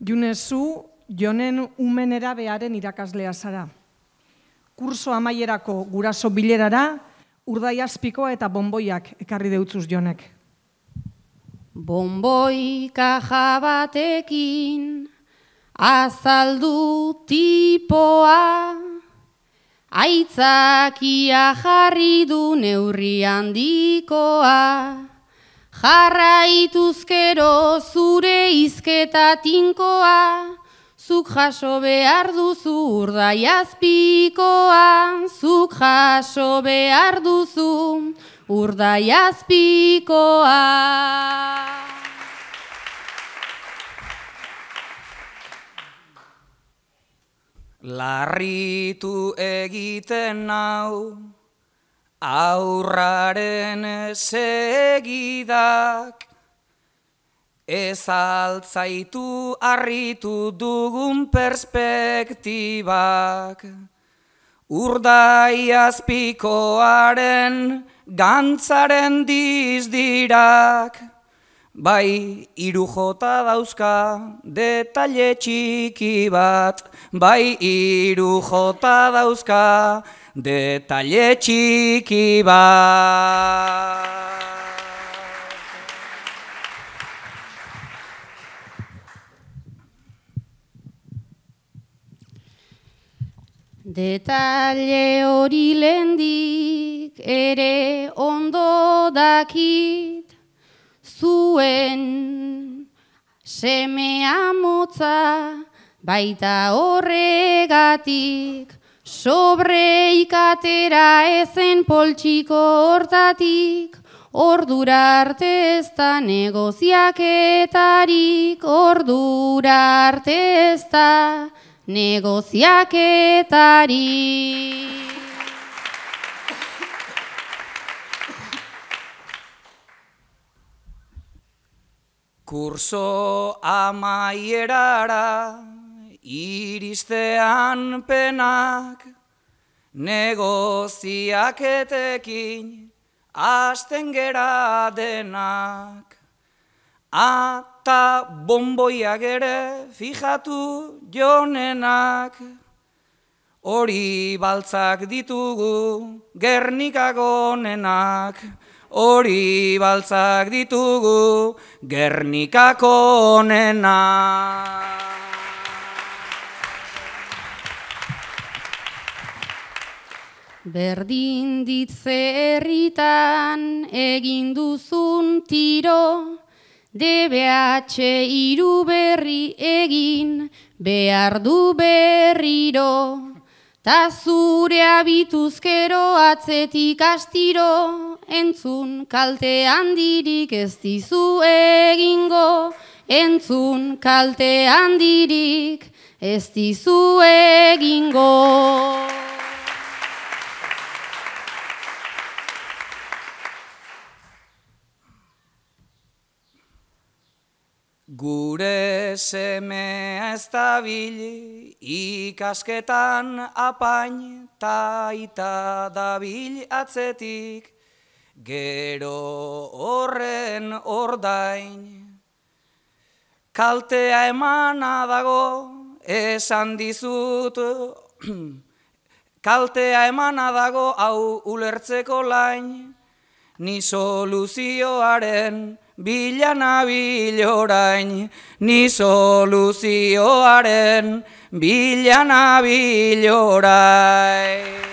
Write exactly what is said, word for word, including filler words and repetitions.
Junezu, Jonen umenera bearen irakaslea zara. Kurso amaierako guraso bilerara, urdaiazpikoa eta bonboiak ekarri deutzuz Jonek. Bonboi kaja batekin, azaldu tipoa, aitzakia jarri du neurri handikoa, jarraituzkero zure hizketa tinkoa, zuk jaso behar duzu urdaiazpikoa, zuk jaso behar duzu urdaiazpikoa. Larritu egiten nau, aurraren segidak, ez altzaitu harritu dugun perspektibak, urdaiazpikoaren gantzaren dizdirak, bai hiru jota dauzka detalle txiki bat, bai hiru jota dauzka detalle txiki bat. Detalle hori lehendik ere ondo dakit, zuen semea motza baita horregatik, sobreikatera ezen poltsiko hortatik, ordura arte ez da negoziaketarik, ordura arte ez da negoziaketarik. Kurso amaierara iristean penak, negoziaketekin hasten gera denak. Ata bonboiak ere fijatu Jonenak, hori baltzak ditugu Gernikako onenak, hori baltzak ditugu Gernikako onenak. Berdin ditze herritan egin duzun tiro, D B H hiru berri egin behar du berriro, ta zure abituzkero atzetik astiro, entzun kalte handirik ez dizu egingo, entzun kalte handirik ez dizu egingo. Gure seme ez dabil ikasketan apain, ta aita dabil atzetik, gero horren ordain. Kaltea emana dago, esan dizut, kaltea emana dago hau ulertzeko lain, ni soluzioaren bila nabil orain, ni soluzioaren bila nabil orain.